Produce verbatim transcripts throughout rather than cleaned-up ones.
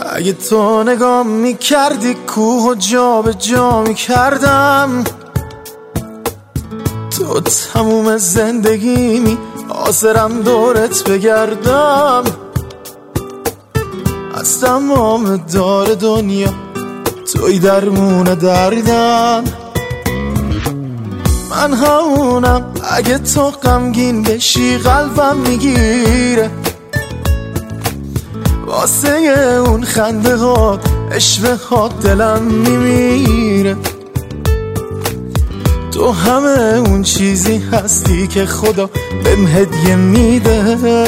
اگه تو نگاه میکردی کوه و جا به جا میکردم، تو تموم زندگیمی حاضرم دورت بگردم. از تمام دار دنیا توی درمون دردم. من همونم اگه تو غمگین بشی قلبم میگیره، واسه اون خنده ها عشق ها دلم میمیره. تو همه اون چیزی هستی که خدا بهم هدیه میده.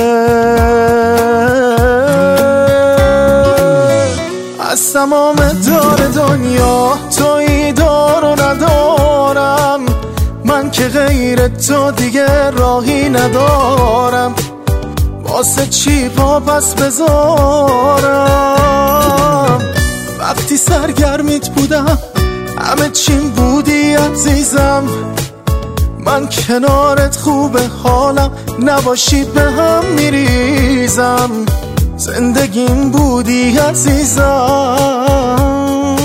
از تمام دار دنیا تویی دار و ندارم، من که غیر تو دیگه راهی ندارم. واسه چی پا پس بذارم؟ وقتی سرگرمیت بودم همه چیم بودی عزیزم. من کنارت خوبه حالم، نباشی به هم میریزم. زندگیم بودی عزیزم.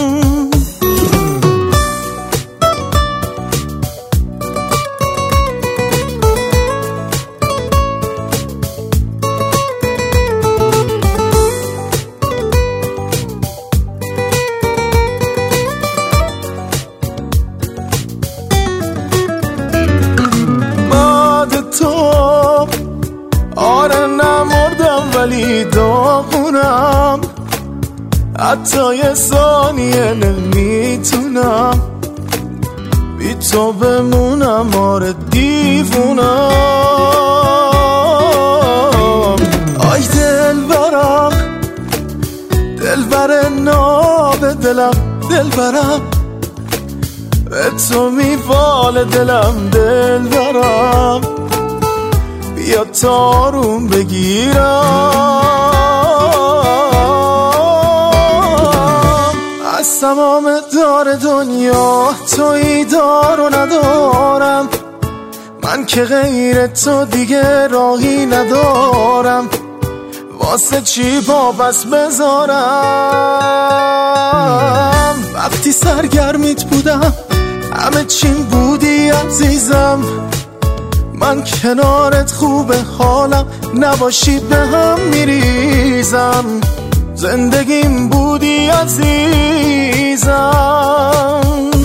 آره نمردم ولی داغونم، حتی یه ثانیه نمیتونم بی تو بمونم. آره دیوونم. آی دل برم، دل بر ناب دلم، دل برم به تو میوال دلم. دل برم بیا تاروم بگیرم. از تمام دار دنیا تویی دار و ندارم، من که غیر تو دیگه راهی ندارم. واسه چی پا پس بذارم؟ وقتی سرگرمیت بودم همه چیم بودی عزیزم. من کنارت خوبه حالم، نباشی به هم میریزم. زندگیم بودی عزیزم.